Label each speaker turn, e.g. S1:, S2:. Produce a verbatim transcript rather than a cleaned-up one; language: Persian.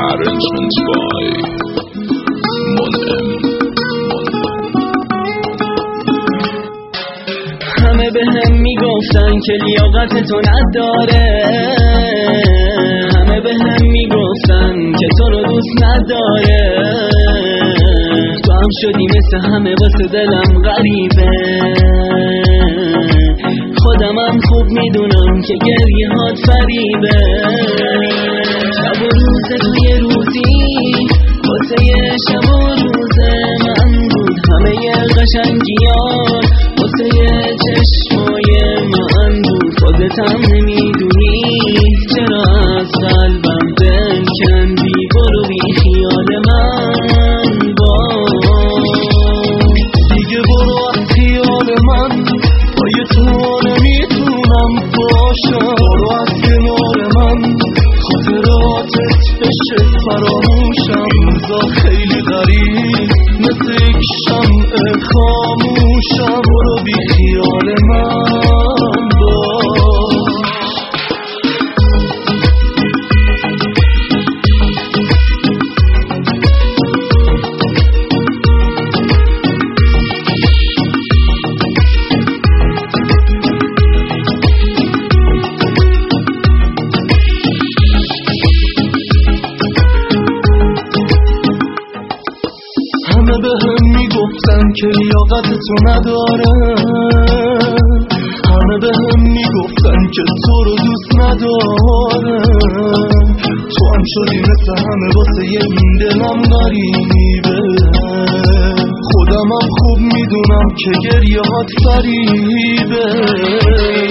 S1: Arrangement by Mon-M.
S2: همه به هم میگفتن که لیاقت تو نداره، همه به هم میگفتن که تو رو دوست نداره. تو هم شدی مثل همه واسه دلم غریبه. خودمم خوب میدونم که گریه هات فریبه. شب و روز تو یه روزی واسه یه شب و روز من بود. همه قشنگیان واسه یه چشمای من بود. خودتم نمیدونی چرا از قلبم دل کندی. برو بی خیال من باش دیگه، برو از خیال من. پای تو نمیتونم باشم. برو از کنار من، خاطراتت بشه فراموشم. روزا خیلی غریب مثل یک شمع خاموشم. برو بی خیال من باش. همه به هم میگفتن که لیاقت تو نداره، همه به هم میگفتن که تو رو دوست نداره. تو هم شدی مثل همه واسه یه این دلم غریبه. خودمم خوب میدونم که گریه هات فریبه.